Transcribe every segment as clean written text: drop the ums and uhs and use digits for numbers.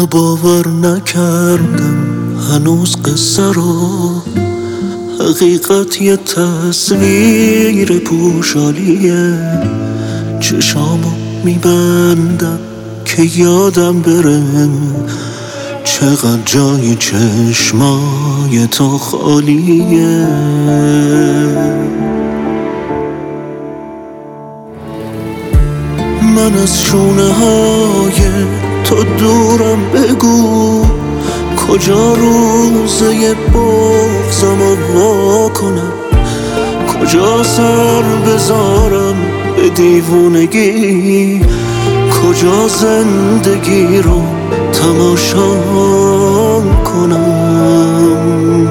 باور نکردم هنوز قصه رو، حقیقت یه تصویر پوشالیه. چشامو میبندم که یادم بره چقدر جای چشمای تو خالیه. من از شونه های تو دورم، بگو کجا روزه بغضمو وا کنم، کجا سر بذارم به دیوونگی، کجا زندگی رو تماشا کنم.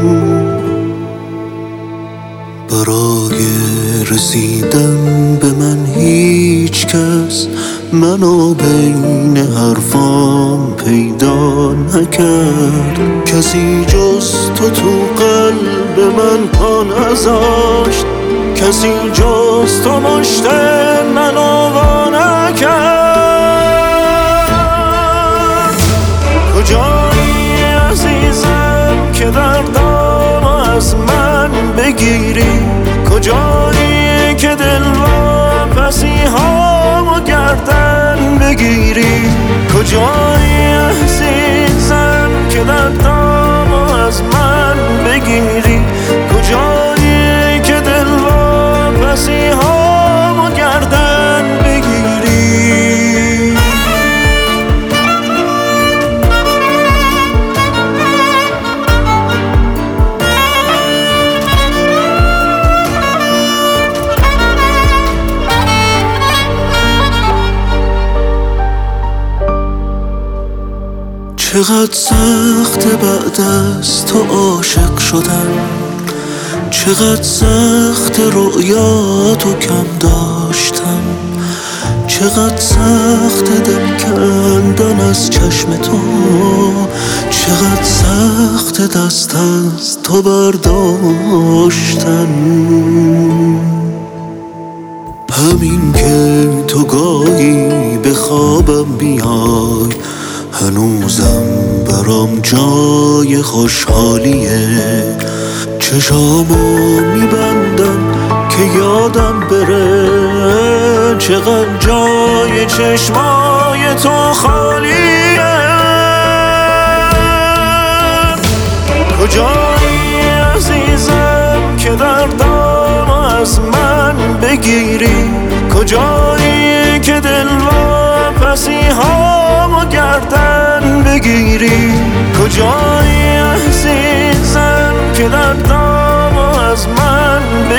برای رسیدن به من هیچ کس منو بین حرفام پیدا نکرد، کسی جز تو قلب من پا نذاشت، کسی جز تو مشت منو وا نکرد. کجایی عزیزم که دردام از من بگیری، کجایی که دل واپسی هامو گردن بگیری، کجایی عزیزم که دردام از من بگیری، کجایی که دل واپسی هامو گردن بگیری. چقدر سخت بعد از تو عاشق شدن، چقدر سخت رؤیاتو کم داشتن، چقدر سخت دل کندن از چشم تو، چقدر سخت دست از تو برداشتن. همین که تو گاهی به خوابم بیای هنوزم برام جای خوشحالیه. چشامو میبندم که یادم بره چقدر جای چشمای تو خالیه. کجایی عزیزم که دردام از من بگیری، کجایی که دل واپسی هامو گردن بگیری، کجایی عزیزم که دردام از من